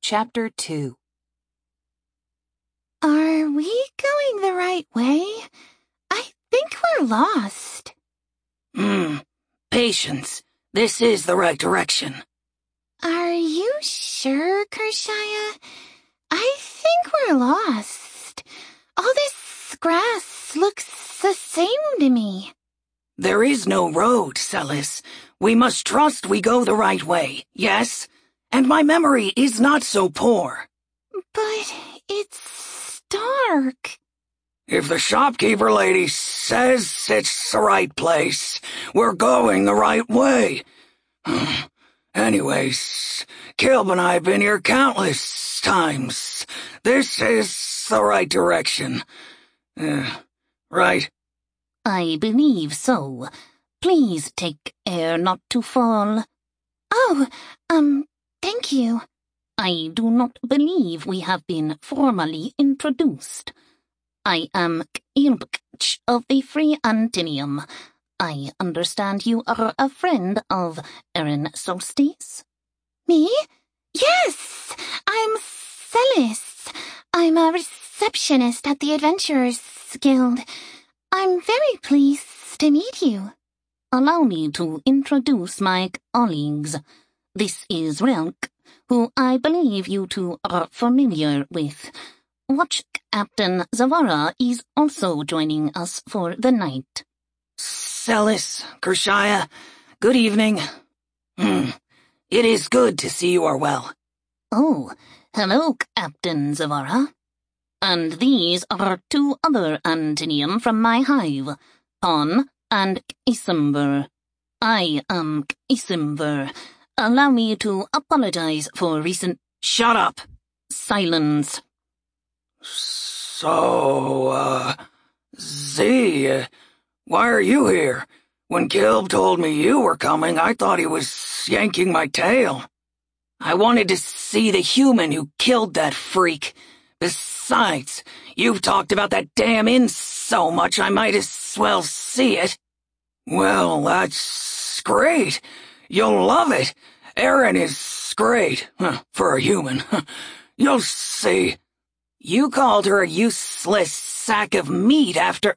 Chapter 2. Are we going the right way? I think we're lost. Patience. This is the right direction. Are you sure, Kershaya? I think we're lost. All this grass looks the same to me. There is no road, Celis. We must trust we go the right way, yes? And my memory is not so poor. But it's dark. If the shopkeeper lady says it's the right place, we're going the right way. Anyways, Kilb and I have been here countless times. This is the right direction. Right? I believe so. Please take care not to fall. Oh, thank you. I do not believe we have been formally introduced. I am Kilbch of the Free Antinium. I understand you are a friend of Erin Solstice? Me? Yes! I'm Celis. I'm a receptionist at the Adventurers Guild. I'm very pleased to meet you. Allow me to introduce my colleagues. This is Relk, who I believe you two are familiar with. Watch Captain Zavara is also joining us for the night. Celis, Kershaya, good evening. It is good to see you are well. Oh, hello, Captain Zavara. And these are two other Antinium from my hive, Pon and Isimber. I am Isimber. Allow me to apologize for recent— Shut up! Silence. So, Z, why are you here? When Kilb told me you were coming, I thought he was yanking my tail. I wanted to see the human who killed that freak. Besides, you've talked about that damn inn so much I might as well see it. Well, that's great. You'll love it. Erin is great, for a human. You'll see. You called her a useless sack of meat after—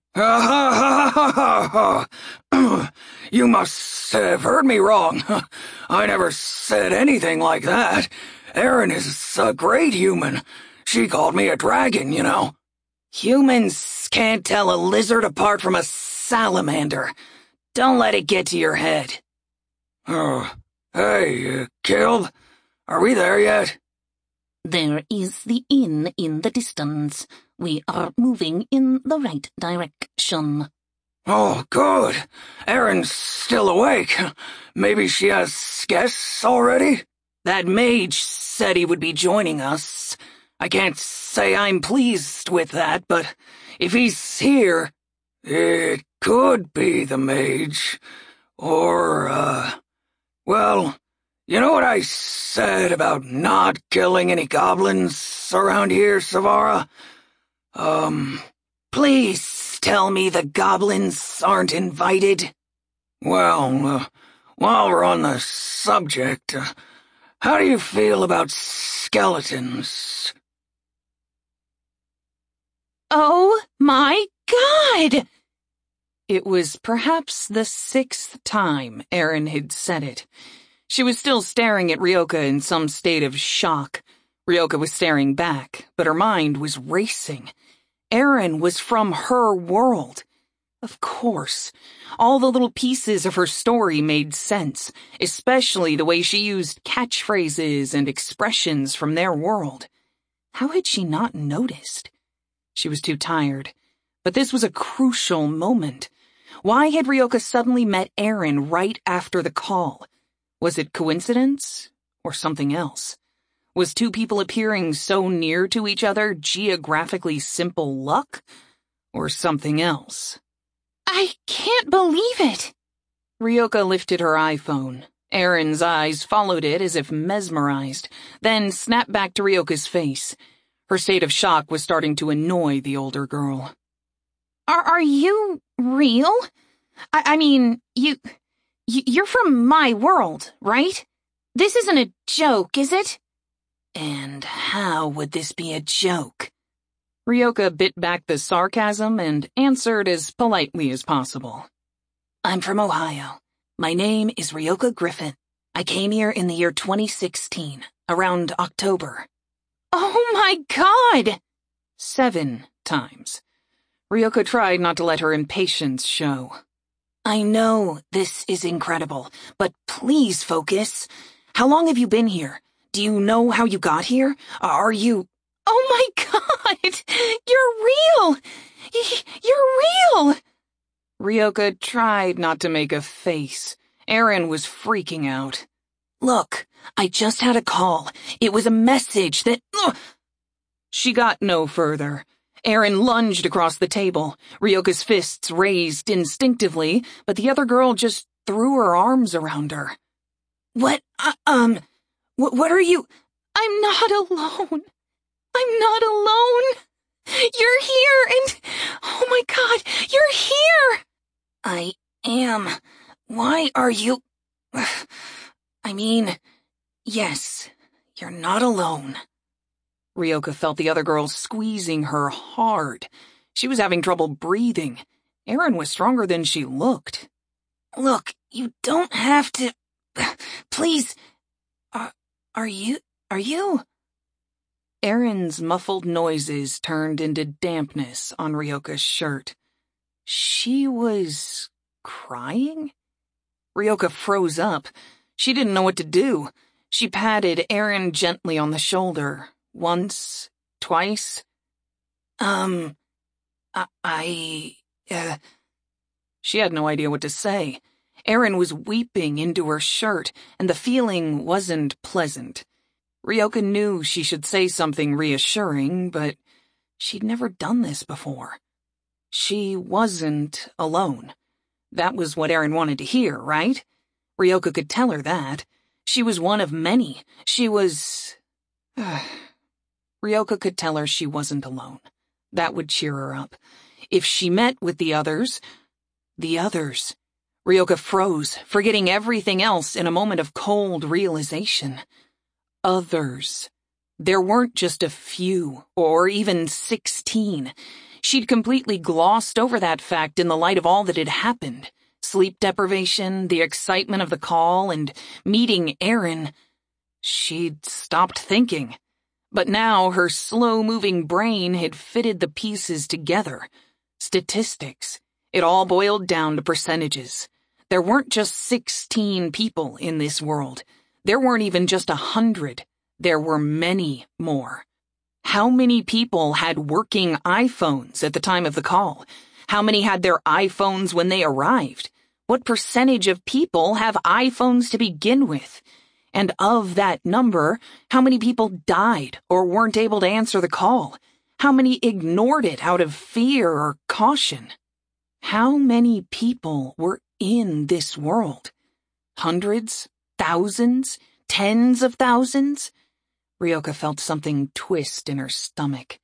You must have heard me wrong. I never said anything like that. Erin is a great human. She called me a dragon, you know. Humans can't tell a lizard apart from a salamander. Don't let it get to your head. Hey, Kilb, are we there yet? There is the inn in the distance. We are moving in the right direction. Oh, good. Erin's still awake. Maybe she has guests already? That mage said he would be joining us. I can't say I'm pleased with that, but if he's here, it could be the mage. Or, well, you know what I said about not killing any goblins around here, Savara? Please tell me the goblins aren't invited. Well, while we're on the subject, how do you feel about skeletons? Oh my God! It was perhaps the 6th time Erin had said it. She was still staring at Ryoka in some state of shock. Ryoka was staring back, but her mind was racing. Erin was from her world. Of course. All the little pieces of her story made sense, especially the way she used catchphrases and expressions from their world. How had she not noticed? She was too tired. But this was a crucial moment. Why had Ryoka suddenly met Erin right after the call? Was it coincidence or something else? Was two people appearing so near to each other geographically simple luck or something else? I can't believe it. Ryoka lifted her iPhone. Erin's eyes followed it as if mesmerized, then snapped back to Ryoka's face. Her state of shock was starting to annoy the older girl. Are you real? I mean, you're from my world, right? This isn't a joke, is it? And how would this be a joke? Ryoka bit back the sarcasm and answered as politely as possible. I'm from Ohio. My name is Ryoka Griffin. I came here in the year 2016, around October. Oh my God! 7 times. Ryoka tried not to let her impatience show. I know this is incredible, but please focus. How long have you been here? Do you know how you got here? Are you... Oh my God! You're real! You're real! Ryoka tried not to make a face. Aaron was freaking out. Look, I just had a call. It was a message that... Ugh. She got no further. Aaron lunged across the table. Ryoka's fists raised instinctively, but the other girl just threw her arms around her. What are you... I'm not alone. I'm not alone. You're here and... Oh my God, you're here! I am. Why are you... I mean, yes, you're not alone. Ryoka felt the other girl squeezing her hard. She was having trouble breathing. Aaron was stronger than she looked. Look, you don't have to... Please... Are you... Aaron's muffled noises turned into dampness on Ryoka's shirt. She was... crying? Ryoka froze up. She didn't know what to do. She patted Aaron gently on the shoulder. Once, twice. She had no idea what to say. Aaron was weeping into her shirt, and the feeling wasn't pleasant. Ryoka knew she should say something reassuring, but she'd never done this before. She wasn't alone. That was what Aaron wanted to hear, right? Ryoka could tell her that. She was one of many. She was... Ryoka could tell her she wasn't alone. That would cheer her up. If she met with the others... The others... Ryoka froze, forgetting everything else in a moment of cold realization. Others. There weren't just a few, or even 16. She'd completely glossed over that fact in the light of all that had happened. Sleep deprivation, the excitement of the call, and meeting Aaron. She'd stopped thinking. But now her slow-moving brain had fitted the pieces together. Statistics. It all boiled down to percentages. There weren't just 16 people in this world. There weren't even just 100. There were many more. How many people had working iPhones at the time of the call? How many had their iPhones when they arrived? What percentage of people have iPhones to begin with? And of that number, how many people died or weren't able to answer the call? How many ignored it out of fear or caution? How many people were in this world? Hundreds? Thousands? Tens of thousands? Ryoka felt something twist in her stomach.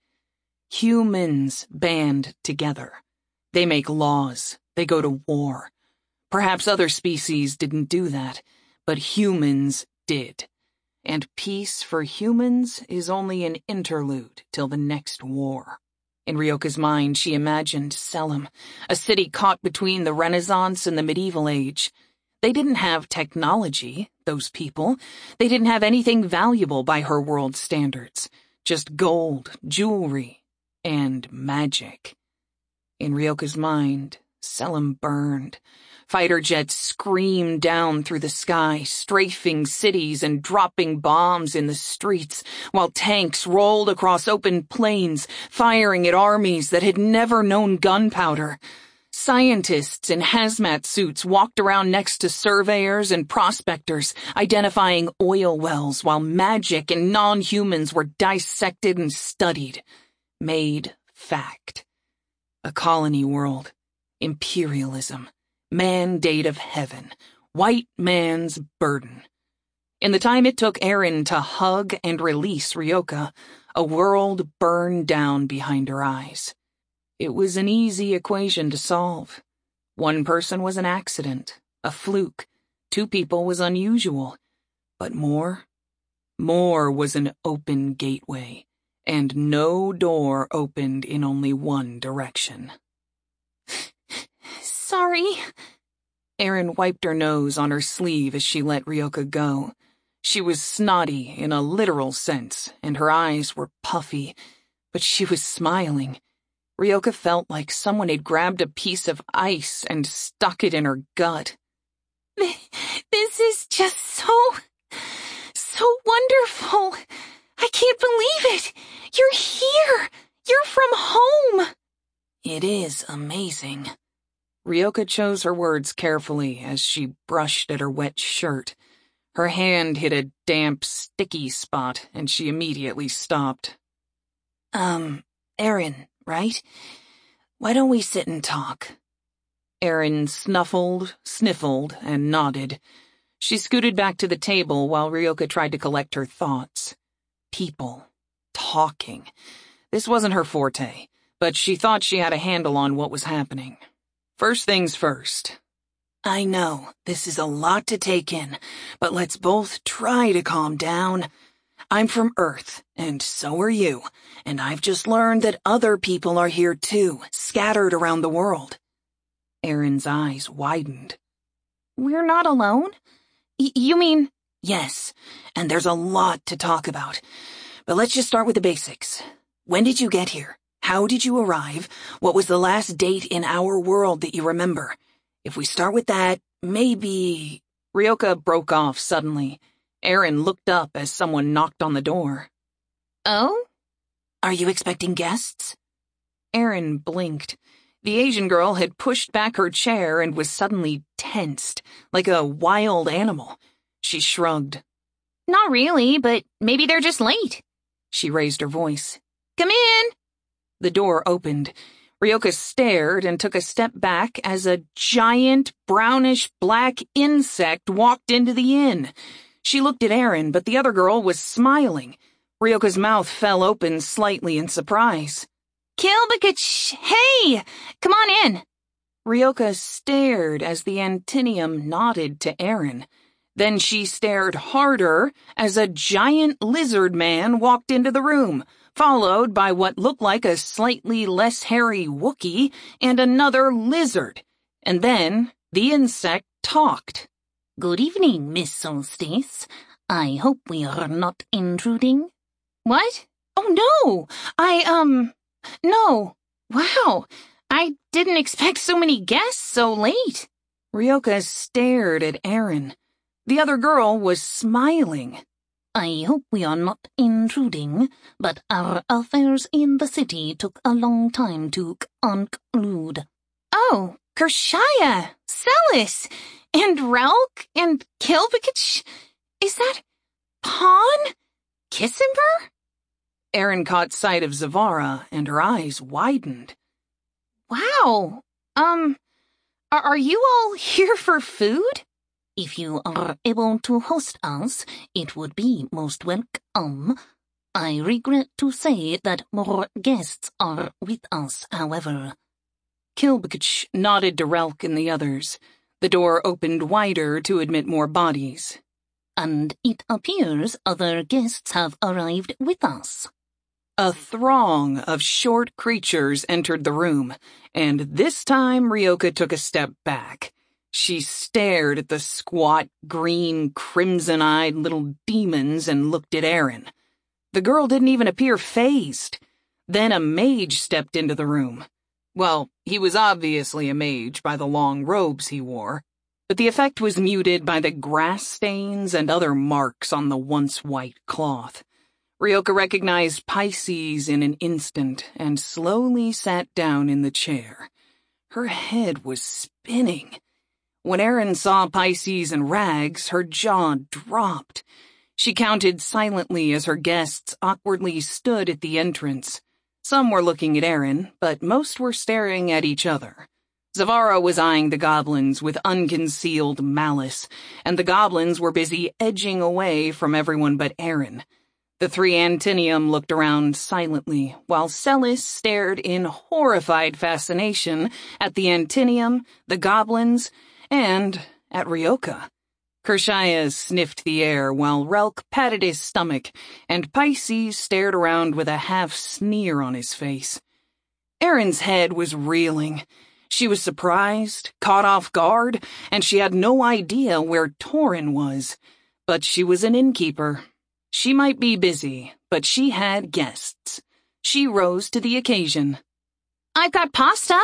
Humans band together. They make laws. They go to war. Perhaps other species didn't do that, but humans did. And peace for humans is only an interlude till the next war. In Ryoka's mind, she imagined Selim, a city caught between the Renaissance and the medieval age. They didn't have technology, those people. They didn't have anything valuable by her world standards. Just gold, jewelry, and magic. In Ryoka's mind, Selim burned. Fighter jets screamed down through the sky, strafing cities and dropping bombs in the streets, while tanks rolled across open plains, firing at armies that had never known gunpowder. Scientists in hazmat suits walked around next to surveyors and prospectors, identifying oil wells while magic and non-humans were dissected and studied. Made fact. A colony world. Imperialism. Mandate of heaven. White man's burden. In the time it took Aaron to hug and release Ryoka, a world burned down behind her eyes. It was an easy equation to solve. One person was an accident, a fluke. 2 people was unusual. But more More was an open gateway, and no door opened in only one direction. Sorry. Erin wiped her nose on her sleeve as she let Ryoka go. She was snotty in a literal sense, and her eyes were puffy, but she was smiling. Ryoka felt like someone had grabbed a piece of ice and stuck it in her gut. This is just so wonderful. I can't believe it. You're here. You're from home. It is amazing. Ryoka chose her words carefully as she brushed at her wet shirt. Her hand hit a damp, sticky spot, and she immediately stopped. Erin, right? Why don't we sit and talk? Erin snuffled, sniffled, and nodded. She scooted back to the table while Ryoka tried to collect her thoughts. People. Talking. This wasn't her forte, but she thought she had a handle on what was happening. First things first. I know, this is a lot to take in, but let's both try to calm down. I'm from Earth, and so are you, and I've just learned that other people are here too, scattered around the world. Erin's eyes widened. We're not alone? You mean... Yes, and there's a lot to talk about. But let's just start with the basics. When did you get here? How did you arrive? What was the last date in our world that you remember? If we start with that, maybe... Ryoka broke off suddenly. Erin looked up as someone knocked on the door. Oh? Are you expecting guests? Erin blinked. The Asian girl had pushed back her chair and was suddenly tensed, like a wild animal. She shrugged. Not really, but maybe they're just late. She raised her voice. Come in! The door opened. Ryoka stared and took a step back as a giant, brownish-black insect walked into the inn. She looked at Erin, but the other girl was smiling. Ryoka's mouth fell open slightly in surprise. Kilbakich! Hey! Come on in! Ryoka stared as the Antinium nodded to Erin. Then she stared harder as a giant lizard man walked into the room, followed by what looked like a slightly less hairy Wookiee and another lizard. And then the insect talked. Good evening, Miss Solstice. I hope we are not intruding. What? Oh, no! No. Wow. I didn't expect so many guests so late. Ryoka stared at Erin. The other girl was smiling. I hope we are not intruding, but our affairs in the city took a long time to conclude. Oh, Kershaya, Celis, and Relk, and Kilbakich? Is that Pawn? Kissimber? Erin caught sight of Zavara, and her eyes widened. Wow. Are you all here for food? If you are able to host us, it would be most welcome. I regret to say that more guests are with us, however. Kilbakich nodded to Relk and the others. The door opened wider to admit more bodies. And it appears other guests have arrived with us. A throng of short creatures entered the room, and this time Ryoka took a step back. She stared at the squat, green, crimson-eyed little demons and looked at Erin. The girl didn't even appear fazed. Then a mage stepped into the room. Well, he was obviously a mage by the long robes he wore, but the effect was muted by the grass stains and other marks on the once white cloth. Ryoka recognized Pisces in an instant and slowly sat down in the chair. Her head was spinning. When Erin saw Pisces in rags, her jaw dropped. She counted silently as her guests awkwardly stood at the entrance. Some were looking at Erin, but most were staring at each other. Zavara was eyeing the goblins with unconcealed malice, and the goblins were busy edging away from everyone but Erin. The three Antinium looked around silently, while Celis stared in horrified fascination at the Antinium, the goblins, and at Ryoka. Kershaya sniffed the air while Relk patted his stomach, and Pisces stared around with a half-sneer on his face. Erin's head was reeling. She was surprised, caught off guard, and she had no idea where Torin was. But she was an innkeeper. She might be busy, but she had guests. She rose to the occasion. "I've got pasta."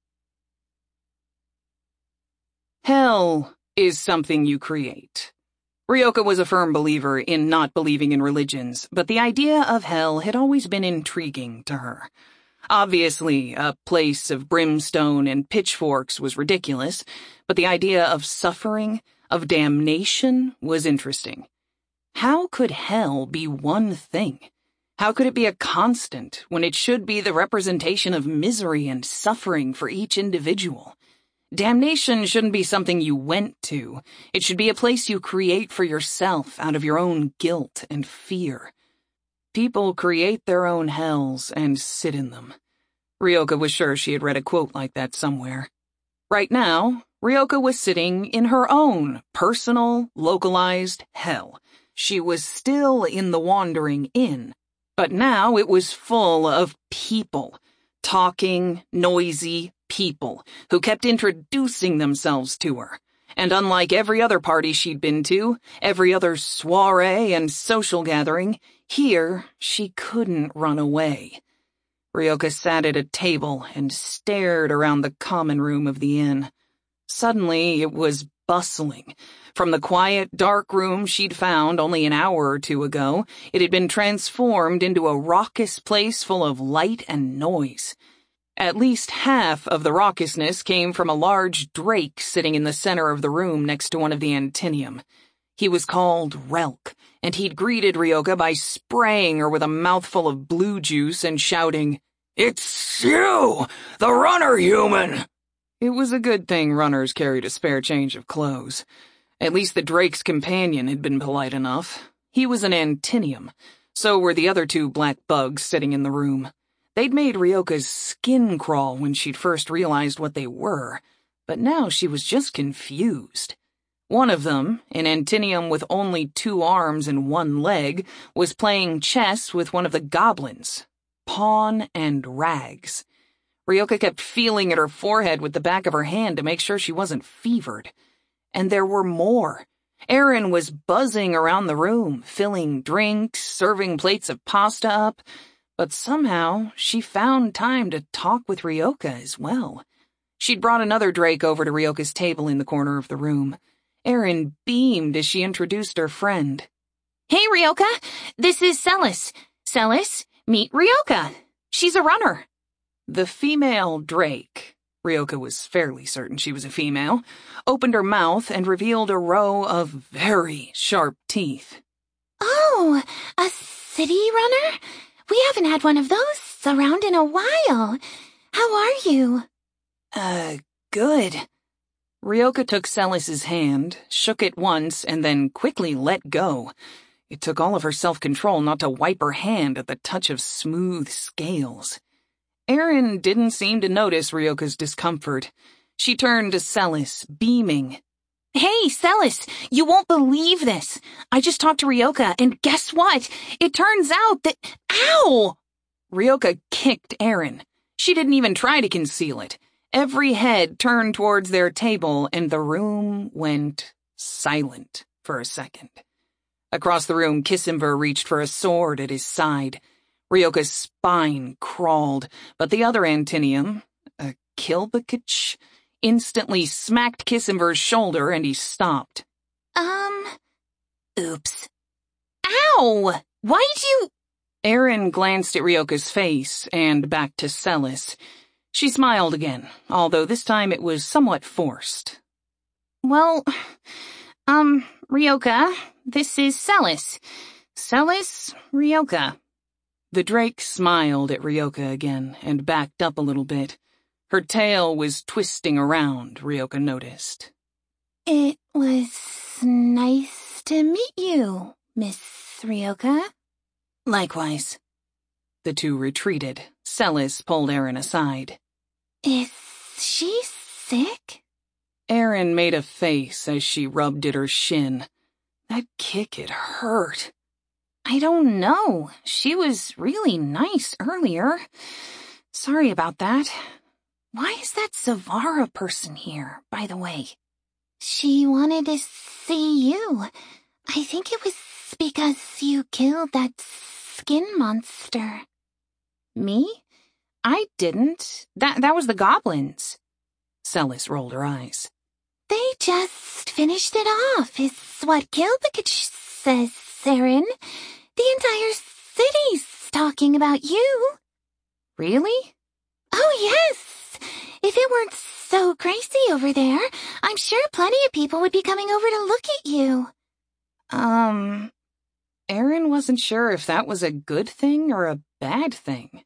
Hell is something you create. Ryoka was a firm believer in not believing in religions, but the idea of hell had always been intriguing to her. Obviously, a place of brimstone and pitchforks was ridiculous, but the idea of suffering, of damnation, was interesting. How could hell be one thing? How could it be a constant when it should be the representation of misery and suffering for each individual? Damnation shouldn't be something you went to. It should be a place you create for yourself out of your own guilt and fear. People create their own hells and sit in them. Ryoka was sure she had read a quote like that somewhere. Right now, Ryoka was sitting in her own personal, localized hell. She was still in the Wandering Inn, but now it was full of people. Talking, noisy people who kept introducing themselves to her. And unlike every other party she'd been to, every other soiree and social gathering, here she couldn't run away. Ryoka sat at a table and stared around the common room of the inn. Suddenly it was bustling. From the quiet, dark room she'd found only an hour or two ago, it had been transformed into a raucous place full of light and noise. At least half of the raucousness came from a large drake sitting in the center of the room next to one of the Antinium. He was called Relk, and he'd greeted Ryoka by spraying her with a mouthful of blue juice and shouting, "It's you, the runner human!" It was a good thing runners carried a spare change of clothes. At least the drake's companion had been polite enough. He was an Antinium. So were the other two black bugs sitting in the room. They'd made Ryoka's skin crawl when she'd first realized what they were, but now she was just confused. One of them, an Antinium with only 2 arms and 1 leg, was playing chess with one of the goblins. Pawn and Rags. Ryoka kept feeling at her forehead with the back of her hand to make sure she wasn't fevered. And there were more. Erin was buzzing around the room, filling drinks, serving plates of pasta up, but somehow she found time to talk with Ryoka as well. She'd brought another drake over to Ryoka's table in the corner of the room. Erin beamed as she introduced her friend. "Hey, Ryoka, this is Celis. Celis, meet Ryoka. She's a runner." The female drake, Ryoka was fairly certain she was a female, opened her mouth and revealed a row of very sharp teeth. "Oh, a city runner? We haven't had one of those around in a while. How are you?" Good." Ryoka took Celis's hand, shook it once, and then quickly let go. It took all of her self-control not to wipe her hand at the touch of smooth scales. Erin didn't seem to notice Ryoka's discomfort. She turned to Celis, beaming. "Hey, Celis, you won't believe this. I just talked to Ryoka, and guess what? It turns out that— Ow!" Ryoka kicked Erin. She didn't even try to conceal it. Every head turned towards their table, and the room went silent for a second. Across the room, Kissimver reached for a sword at his side. Ryoka's spine crawled, but the other Antinium, a Kilbakich, instantly smacked Kissimver's shoulder and he stopped. Oops. Ow! Why did you— Erin glanced at Ryoka's face and back to Celis. She smiled again, although this time it was somewhat forced. "Well, Ryoka, this is Celis. Celis, Ryoka." The drake smiled at Ryoka again and backed up a little bit. Her tail was twisting around, Ryoka noticed. "It was nice to meet you, Miss Ryoka." "Likewise." The two retreated. Celis pulled Erin aside. "Is she sick?" Erin made a face as she rubbed at her shin. That kick had hurt. I don't know. She was really nice earlier. Sorry about that. Why is that Zavara person here, by the way? She wanted to see you. I think it was because you killed that skin monster. Me? I didn't. That was the goblins. Celis rolled her eyes. They just finished it off, is what Kilbikich says, Erin. The entire city's talking about you. Really? Oh, yes. If it weren't so crazy over there, I'm sure plenty of people would be coming over to look at you. Erin wasn't sure if that was a good thing or a bad thing.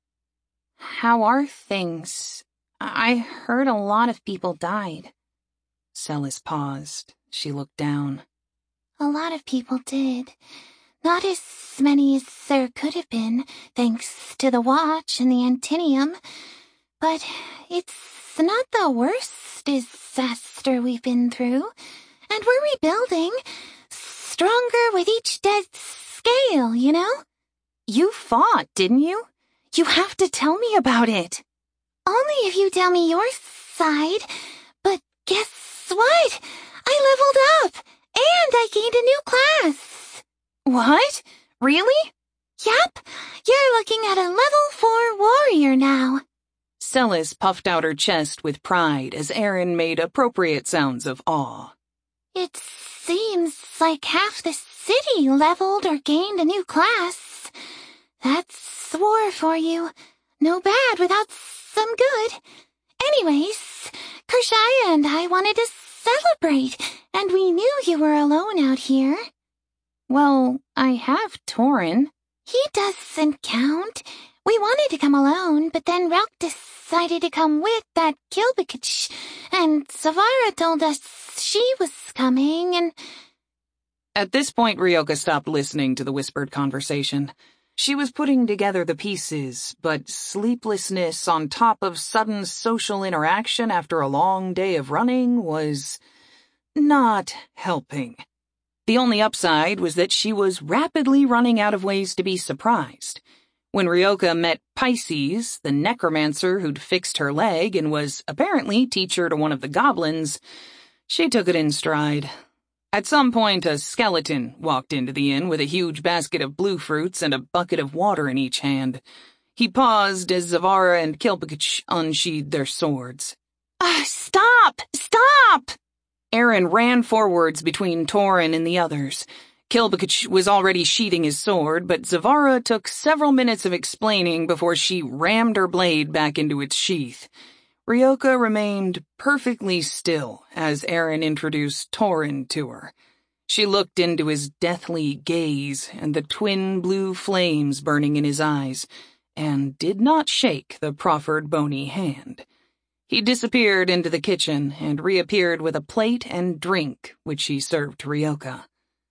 How are things? I heard a lot of people died. Celis paused. She looked down. A lot of people did. Not as many as there could have been, thanks to the watch and the Antinium. But it's not the worst disaster we've been through. And we're rebuilding. Stronger with each dead scale, you know? You fought, didn't you? You have to tell me about it. Only if you tell me your side. But guess what? I leveled up, and I gained a new class. What? Really? Yep, you're looking at a level 4 warrior now. Celis puffed out her chest with pride as Erin made appropriate sounds of awe. It seems like half the city leveled or gained a new class. That's war for you. No bad without some good. Anyways, Kershaya and I wanted to celebrate, and we knew you were alone out here. Well, I have Torin. He doesn't count. We wanted to come alone, but then Relk decided to come with that Kilbikich, and Zavara told us she was coming, and... At this point, Ryoka stopped listening to the whispered conversation. She was putting together the pieces, but sleeplessness on top of sudden social interaction after a long day of running was not helping. The only upside was that she was rapidly running out of ways to be surprised. When Ryoka met Pisces, the necromancer who'd fixed her leg and was apparently teacher to one of the goblins, she took it in stride. At some point, a skeleton walked into the inn with a huge basket of blue fruits and a bucket of water in each hand. He paused as Zavara and Kilbikich unsheathed their swords. Stop! Stop! Erin ran forwards between Torin and the others. Kilbikich was already sheathing his sword, but Zavara took several minutes of explaining before she rammed her blade back into its sheath. Ryoka remained perfectly still as Erin introduced Torin to her. She looked into his deathly gaze and the twin blue flames burning in his eyes, and did not shake the proffered bony hand. He disappeared into the kitchen and reappeared with a plate and drink, which he served to Ryoka.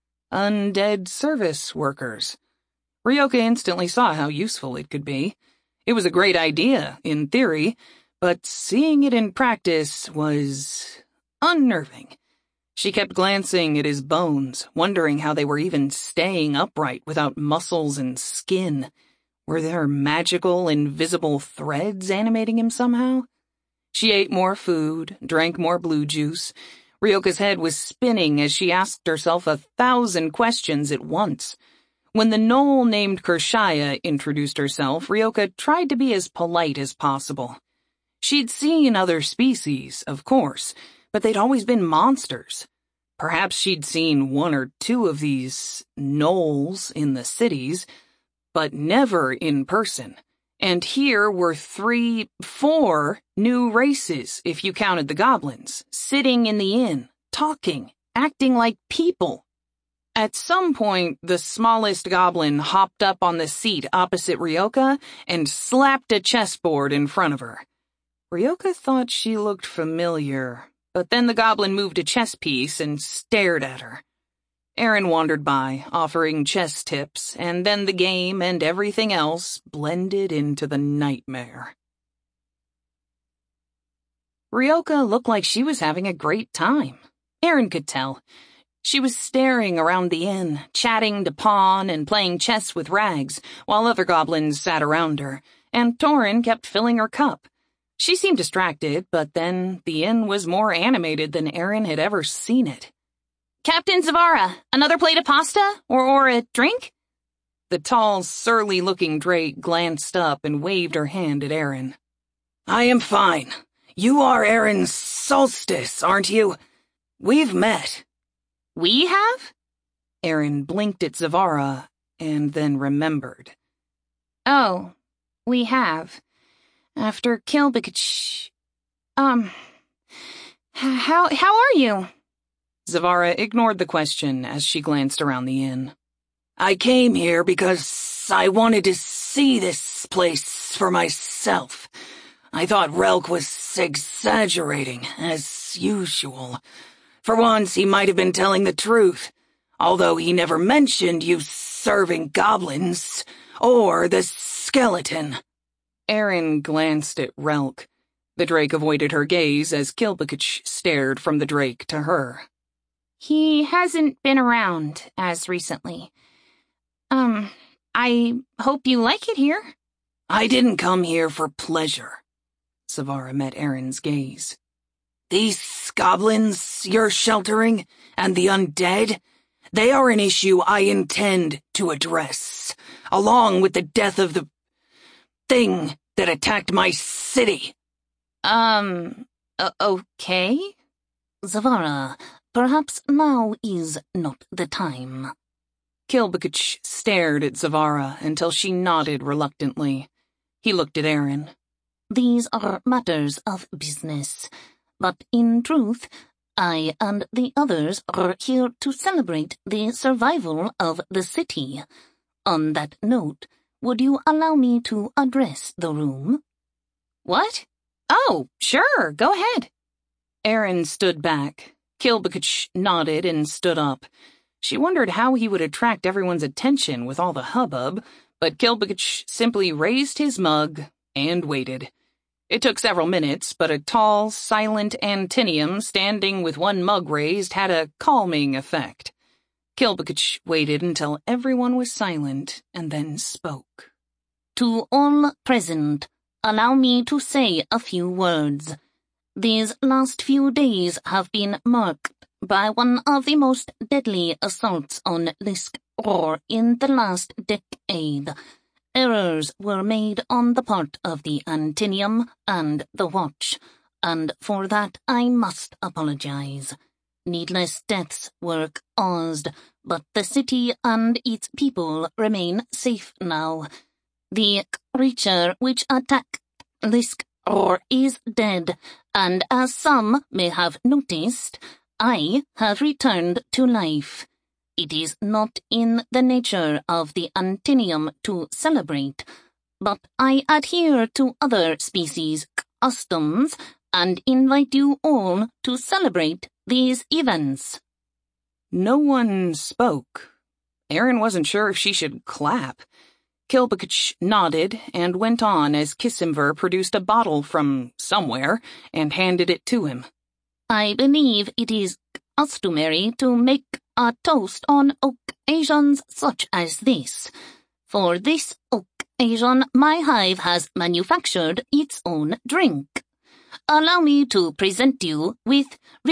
Undead service workers. Ryoka instantly saw how useful it could be. It was a great idea, in theory, but seeing it in practice was unnerving. She kept glancing at his bones, wondering how they were even staying upright without muscles and skin. Were there magical, invisible threads animating him somehow? She ate more food, drank more blue juice. Ryoka's head was spinning as she asked herself 1,000 questions at once. When the gnoll named Kershaya introduced herself, Ryoka tried to be as polite as possible. She'd seen other species, of course, but they'd always been monsters. Perhaps she'd seen 1 or 2 of these gnolls in the cities, but never in person. And here were 3, 4 new races, if you counted the goblins, sitting in the inn, talking, acting like people. At some point, the smallest goblin hopped up on the seat opposite Ryoka and slapped a chessboard in front of her. Ryoka thought she looked familiar, but then the goblin moved a chess piece and stared at her. Erin wandered by, offering chess tips, and then the game and everything else blended into the nightmare. Ryoka looked like she was having a great time. Aaron could tell. She was staring around the inn, chatting to Pawn and playing chess with Rags, while other goblins sat around her, and Torin kept filling her cup. She seemed distracted, but then the inn was more animated than Aaron had ever seen it. Captain Zavara, another plate of pasta? Or a drink? The tall, surly-looking Drake glanced up and waved her hand at Aaron. I am fine. You are Aaron Solstice, aren't you? We've met. We have? Aaron blinked at Zavara and then remembered. Oh, we have. After Kilbikich. How are you? Zavara ignored the question as she glanced around the inn. I came here because I wanted to see this place for myself. I thought Relk was exaggerating, as usual. For once, he might have been telling the truth, although he never mentioned you serving goblins, or the skeleton. Aaron glanced at Relk. The Drake avoided her gaze as Kilbikich stared from the Drake to her. He hasn't been around as recently. I hope you like it here. I didn't come here for pleasure. Zavara met Aaron's gaze. These goblins you're sheltering, and the undead, they are an issue I intend to address, along with the death of the thing that attacked my city. Okay? Zavara, perhaps now is not the time. Kilbikich stared at Zavara until she nodded reluctantly. He looked at Aaron. These are matters of business, but in truth, I and the others are here to celebrate the survival of the city. On that note, would you allow me to address the room? What? Oh, sure, go ahead. Aaron stood back. Kilbikich nodded and stood up. She wondered how he would attract everyone's attention with all the hubbub, but Kilbikich simply raised his mug and waited. It took several minutes, but a tall, silent Antinium standing with one mug raised had a calming effect. Kilbikich waited until everyone was silent and then spoke. To all present, allow me to say a few words. These last few days have been marked by one of the most deadly assaults on Lisk Or in the last decade. Errors were made on the part of the Antinium and the Watch, and for that I must apologize. Needless deaths were caused, but the city and its people remain safe now. The creature which attacked Lisk Or is dead, and as some may have noticed, I have returned to life. It is not in the nature of the Antinium to celebrate, but I adhere to other species' customs and invite you all to celebrate these events. No one spoke. Aaron wasn't sure if she should clap. Kilbikich nodded and went on as Kisimver produced a bottle from somewhere and handed it to him. I believe it is customary to make a toast on occasions such as this. For this occasion, my hive has manufactured its own drink. Allow me to present you with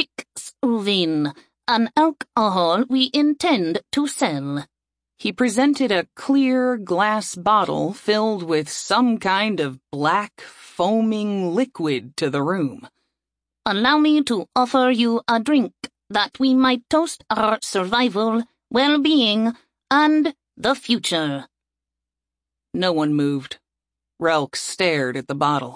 Riksuvin, an alcohol we intend to sell. He presented a clear glass bottle filled with some kind of black, foaming liquid to the room. Allow me to offer you a drink that we might toast our survival, well-being, and the future. No one moved. Relk stared at the bottle.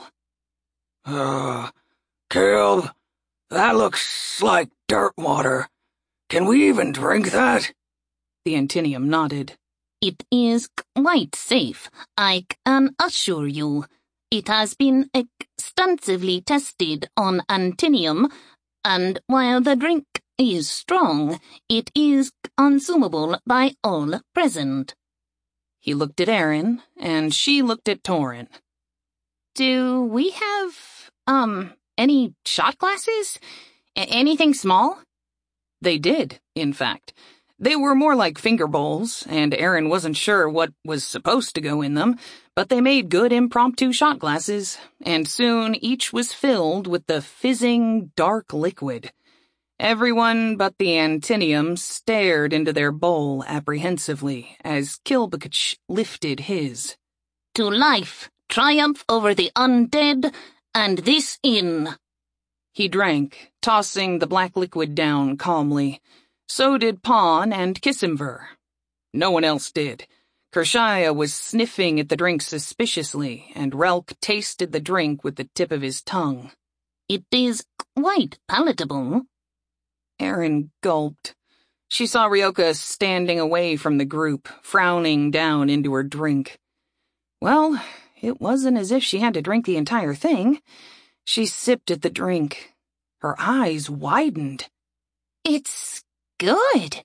Kilb, that looks like dirt water. Can we even drink that? The Antinium nodded. It is quite safe, I can assure you. It has been extensively tested on Antinium, and while the drink is strong, it is consumable by all present. He looked at Aaron, and she looked at Torin. Do we have, Any shot glasses? Anything small? They did, in fact. They were more like finger bowls, and Aaron wasn't sure what was supposed to go in them, but they made good impromptu shot glasses, and soon each was filled with the fizzing, dark liquid. Everyone but the Antinium stared into their bowl apprehensively as Kilbakich lifted his. To life, triumph over the undead, and this in. He drank, tossing the black liquid down calmly. So did Pawn and Kissimver. No one else did. Kershaya was sniffing at the drink suspiciously, and Relk tasted the drink with the tip of his tongue. It is quite palatable. Aaron gulped. She saw Ryoka standing away from the group, frowning down into her drink. Well, it wasn't as if she had to drink the entire thing. She sipped at the drink. Her eyes widened. It's good.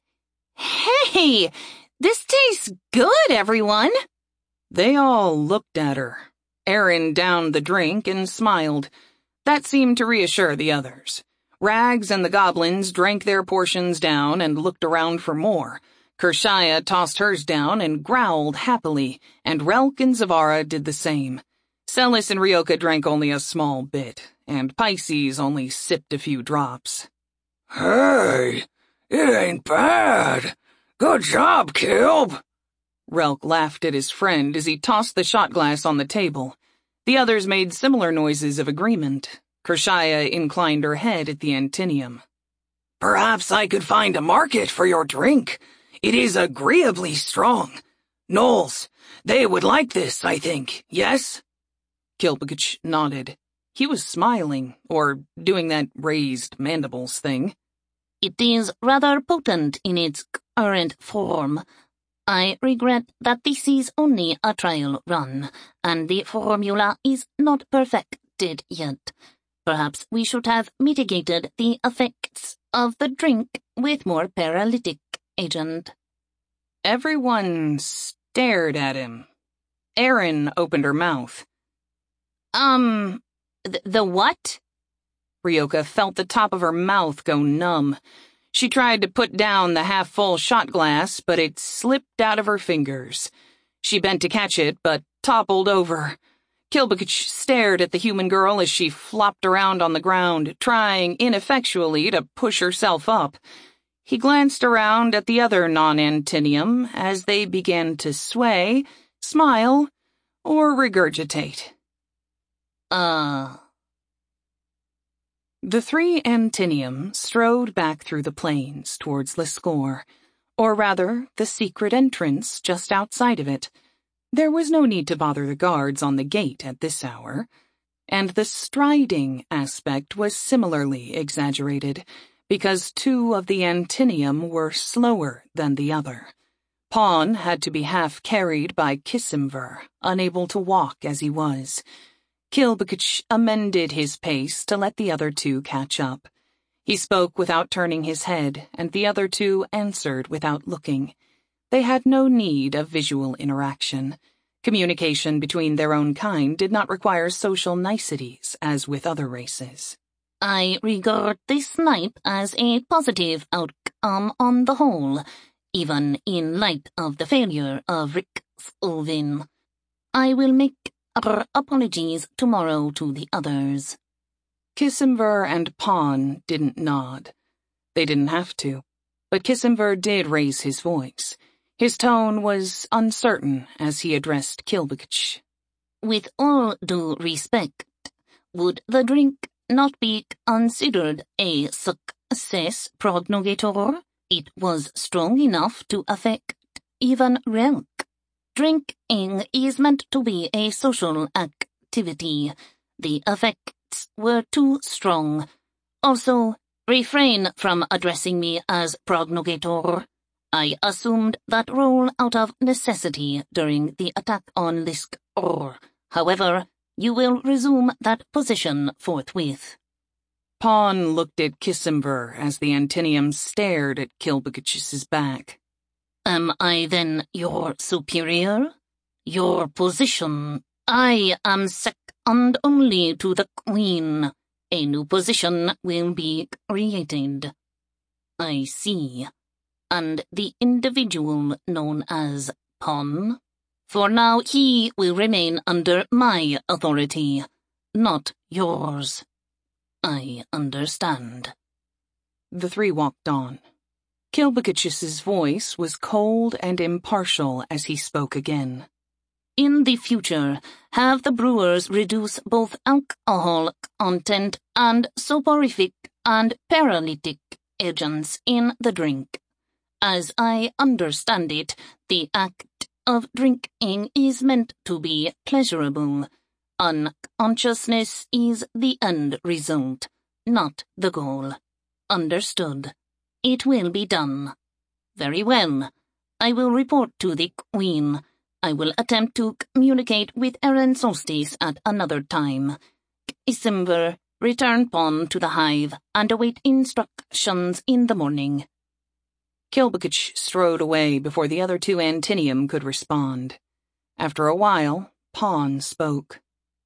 Hey, this tastes good, everyone. They all looked at her. Aaron downed the drink and smiled. That seemed to reassure the others. Rags and the goblins drank their portions down and looked around for more. Kershaya tossed hers down and growled happily, and Relk and Zavara did the same. Celis and Ryoka drank only a small bit, and Pisces only sipped a few drops. Hey, it ain't bad. Good job, Kilb. Relk laughed at his friend as he tossed the shot glass on the table. The others made similar noises of agreement. Kershaya inclined her head at the Antinium. Perhaps I could find a market for your drink. It is agreeably strong. Knowles, they would like this, I think, yes? Kilbakich nodded. He was smiling, or doing that raised mandibles thing. It is rather potent in its current form. I regret that this is only a trial run, and the formula is not perfected yet. Perhaps we should have mitigated the effects of the drink with more paralytic agent. Everyone stared at him. Aaron opened her mouth. The what? Ryoka felt the top of her mouth go numb. She tried to put down the half-full shot glass, but it slipped out of her fingers. She bent to catch it, but toppled over. Kilbakich stared at the human girl as she flopped around on the ground, trying ineffectually to push herself up. He glanced around at the other non-Antinium as they began to sway, smile, or regurgitate. The three Antinium strode back through the plains towards Liscor, or rather, the secret entrance just outside of it. There was no need to bother the guards on the gate at this hour, and the striding aspect was similarly exaggerated, because two of the Antinium were slower than the other. Pawn had to be half carried by Kissimver, unable to walk as he was. Kilbakich amended his pace to let the other two catch up. He spoke without turning his head, and the other two answered without looking. They had no need of visual interaction. Communication between their own kind did not require social niceties, as with other races. I regard this snipe as a positive outcome on the whole, even in light of the failure of Rick Ovin. I will make our apologies tomorrow to the others. Kissimver and Pawn didn't nod. They didn't have to, but Kissimver did raise his voice. His tone was uncertain as he addressed Kilbakich. With all due respect, would the drink not be considered a success prognogator? It was strong enough to affect even Relk. Drinking is meant to be a social activity. The effects were too strong. Also, refrain from addressing me as prognogator. I assumed that role out of necessity during the attack on Liscor. However, you will resume that position forthwith. Pawn looked at Kissimver as the Antinium stared at Kilbakich's back. Am I then your superior? Your position? I am second only to the Queen. A new position will be created. I see. And the individual known as Pon? For now he will remain under my authority, not yours. I understand. The three walked on. Kilbakichis's voice was cold and impartial as he spoke again. In the future, have the brewers reduce both alcohol content and soporific and paralytic agents in the drink. As I understand it, the act of drinking is meant to be pleasurable. Unconsciousness is the end result, not the goal. Understood. It will be done. Very well. I will report to the Queen. I will attempt to communicate with Eren Solstice at another time. Isimber, return Pon to the hive and await instructions in the morning. Kilbakich strode away before the other two Antinium could respond. After a while, Pon spoke.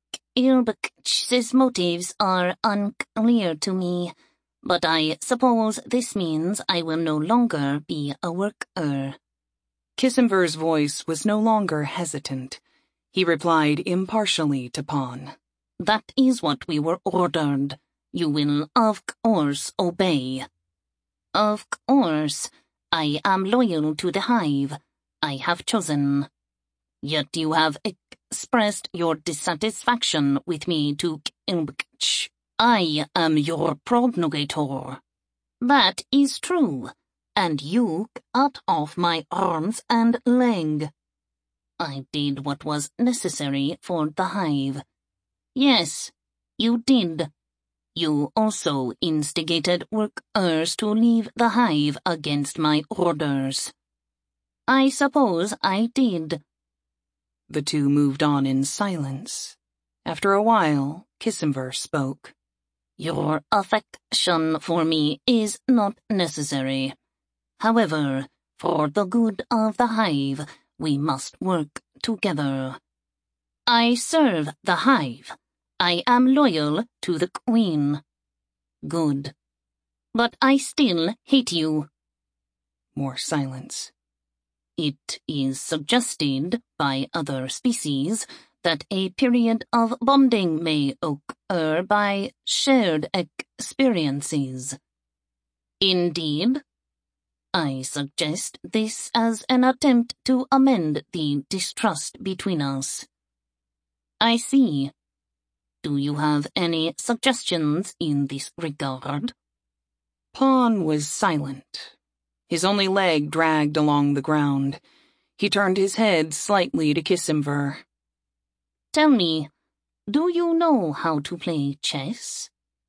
Kilbakich's motives are unclear to me, but I suppose this means I will no longer be a worker. Kisimver's voice was no longer hesitant. He replied impartially to Pon. That is what we were ordered. You will, of course, obey. Of course. I am loyal to the hive. I have chosen. Yet you have expressed your dissatisfaction with me to Kilbakich. I am your progenitor. That is true. And you cut off my arms and leg. I did what was necessary for the hive. Yes, you did. You also instigated workers to leave the hive against my orders. I suppose I did. The two moved on in silence. After a while, Kisimver spoke. Your affection for me is not necessary. However, for the good of the hive, we must work together. I serve the hive. I am loyal to the Queen. Good. But I still hate you. More silence. It is suggested by other species that a period of bonding may occur by shared experiences. Indeed, I suggest this as an attempt to amend the distrust between us. I see. Do you have any suggestions in this regard? Pon was silent. His only leg dragged along the ground. He turned his head slightly to Kisimver. Tell me, do you know how to play chess?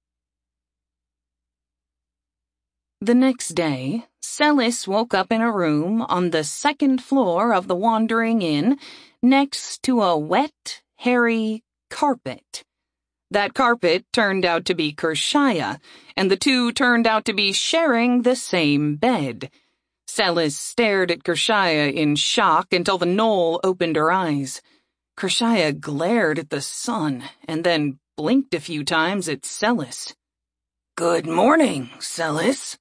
The next day, Celis woke up in a room on the second floor of the Wandering Inn next to a wet, hairy carpet. That carpet turned out to be Kershaya, and the two turned out to be sharing the same bed. Celis stared at Kershaya in shock until the gnoll opened her eyes. Kershaya glared at the sun and then blinked a few times at Celis. Good morning, Celis.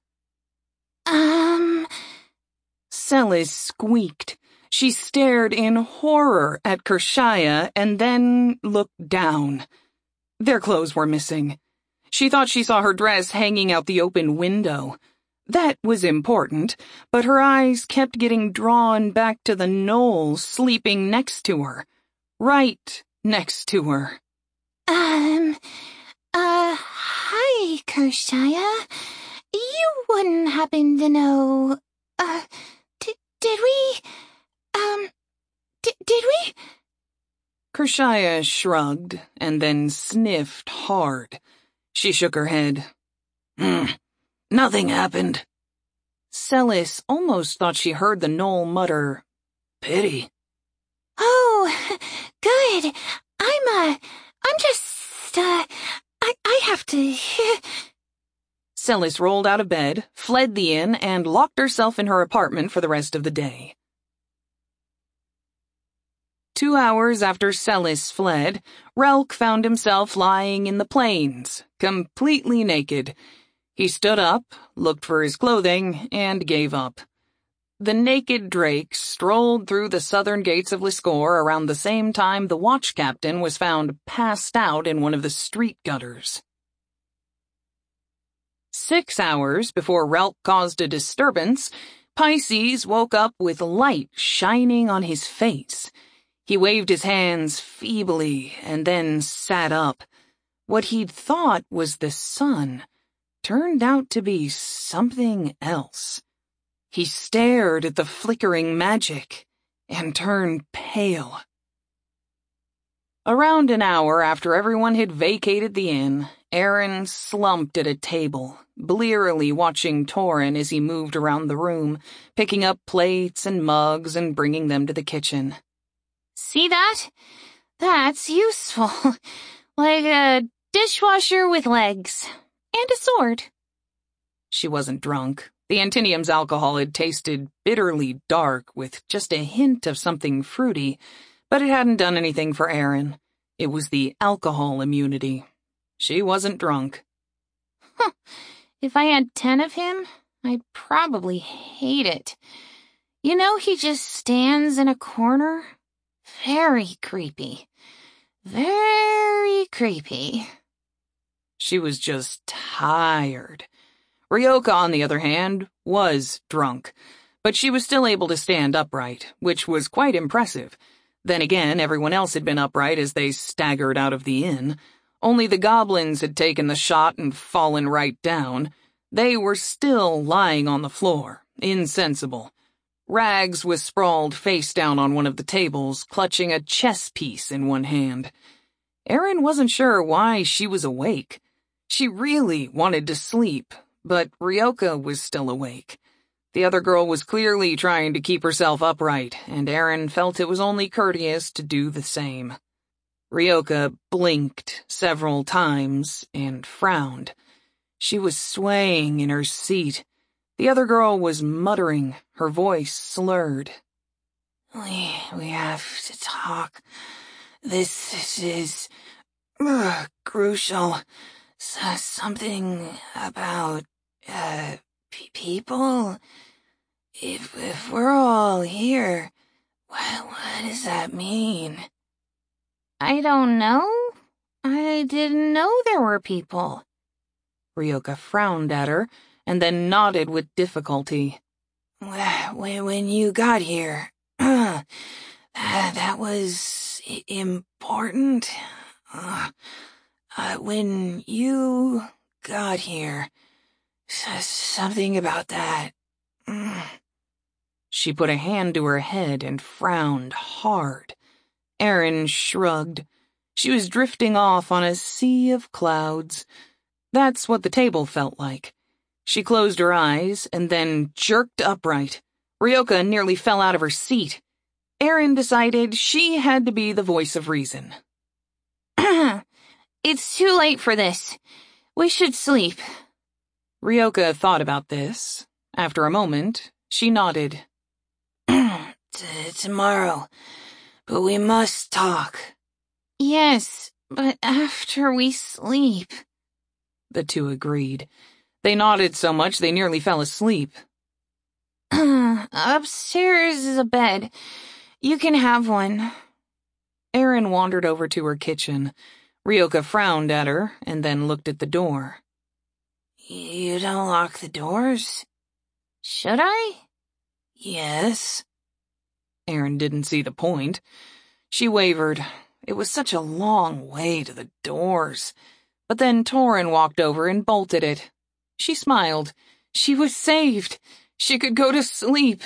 Celis squeaked. She stared in horror at Kershaya and then looked down. Their clothes were missing. She thought she saw her dress hanging out the open window. That was important, but her eyes kept getting drawn back to the gnoll sleeping next to her. Right next to her. Hi, Kershaya. You wouldn't happen to know, did we? Did we? Kershaya shrugged and then sniffed hard. She shook her head. Nothing happened. Celis almost thought she heard the gnoll mutter, "Pity." Oh, good. I'm just, I have to... Celis rolled out of bed, fled the inn, and locked herself in her apartment for the rest of the day. 2 hours after Celis fled, Relk found himself lying in the plains, completely naked. He stood up, looked for his clothing, and gave up. The naked Drake strolled through the southern gates of Liscor around the same time the watch captain was found passed out in one of the street gutters. 6 hours before Relk caused a disturbance, Pisces woke up with light shining on his face. He waved his hands feebly and then sat up. What he'd thought was the sun turned out to be something else. He stared at the flickering magic and turned pale. Around an hour after everyone had vacated the inn, Aaron slumped at a table, blearily watching Torin as he moved around the room, picking up plates and mugs and bringing them to the kitchen. See that? That's useful. Like a dishwasher with legs. And a sword. She wasn't drunk. The Antinium's alcohol had tasted bitterly dark with just a hint of something fruity, but it hadn't done anything for Aaron. It was the alcohol immunity. She wasn't drunk. If I had 10 of him, I'd probably hate it. You know, he just stands in a corner. Very creepy. Very creepy. She was just tired. Ryoka, on the other hand, was drunk, but she was still able to stand upright, which was quite impressive. Then again, everyone else had been upright as they staggered out of the inn. Only the goblins had taken the shot and fallen right down. They were still lying on the floor, insensible. Rags was sprawled face down on one of the tables, clutching a chess piece in one hand. Aaron wasn't sure why she was awake. She really wanted to sleep, but Ryoka was still awake. The other girl was clearly trying to keep herself upright, and Aaron felt it was only courteous to do the same. Ryoka blinked several times and frowned. She was swaying in her seat. The other girl was muttering, her voice slurred. We have to talk. This is crucial. Something about people. If we're all here, what does that mean? I don't know. I didn't know there were people. Ryoka frowned at her and then nodded with difficulty. When you got here, that was important. When you got here, something about that. She put a hand to her head and frowned hard. Aaron shrugged. She was drifting off on a sea of clouds. That's what the table felt like. She closed her eyes and then jerked upright. Ryoka nearly fell out of her seat. Aaron decided she had to be the voice of reason. It's too late for this. We should sleep. Ryoka thought about this. After a moment, she nodded. Tomorrow. But we must talk. Yes, but after we sleep. The two agreed. They nodded so much they nearly fell asleep. Upstairs is a bed. You can have one. Aaron wandered over to her kitchen. Ryoka frowned at her and then looked at the door. You don't lock the doors? Should I? Yes. Aaron didn't see the point. She wavered. It was such a long way to the doors. But then Torin walked over and bolted it. She smiled. She was saved. She could go to sleep.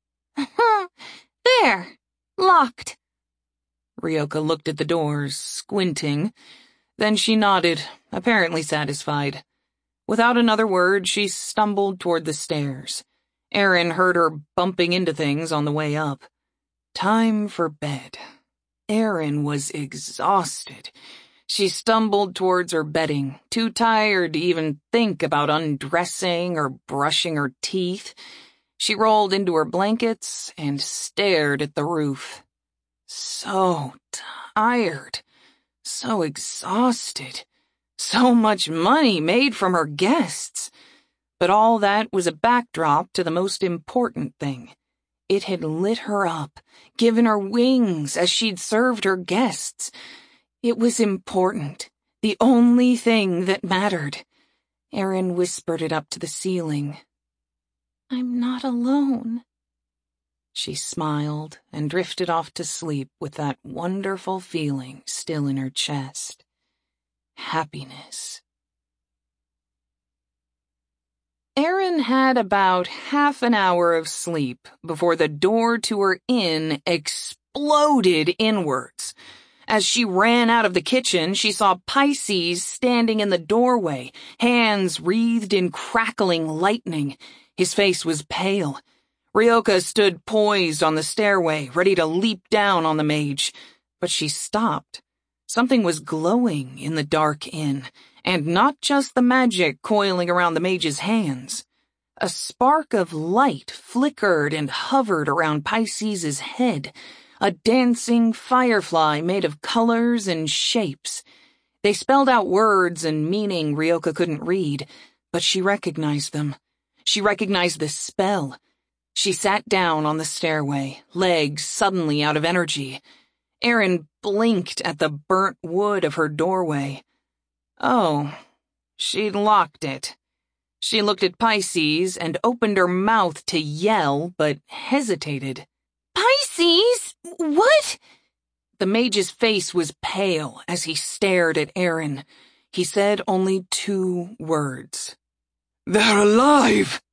There. Locked. Ryoka looked at the doors, squinting. Then she nodded, apparently satisfied. Without another word, she stumbled toward the stairs. Aaron heard her bumping into things on the way up. Time for bed. Aaron was exhausted. She stumbled towards her bedding, too tired to even think about undressing or brushing her teeth. She rolled into her blankets and stared at the roof. So tired, so exhausted, so much money made from her guests. But all that was a backdrop to the most important thing. It had lit her up, given her wings as she'd served her guests. It was important, the only thing that mattered. Erin whispered it up to the ceiling. "I'm not alone." She smiled and drifted off to sleep with that wonderful feeling still in her chest. Happiness. Erin had about half an hour of sleep before the door to her inn exploded inwards. As she ran out of the kitchen, she saw Pisces standing in the doorway, hands wreathed in crackling lightning. His face was pale. Ryoka stood poised on the stairway, ready to leap down on the mage. But she stopped. Something was glowing in the dark inn, and not just the magic coiling around the mage's hands. A spark of light flickered and hovered around Pisces' head, a dancing firefly made of colors and shapes. They spelled out words and meaning Ryoka couldn't read, but she recognized them. She recognized the spell. She sat down on the stairway, legs suddenly out of energy. Erin blinked at the burnt wood of her doorway. Oh, she'd locked it. She looked at Pisces and opened her mouth to yell, but hesitated. "Pisces? What?" The mage's face was pale as he stared at Erin. He said only 2 words. "They're alive!"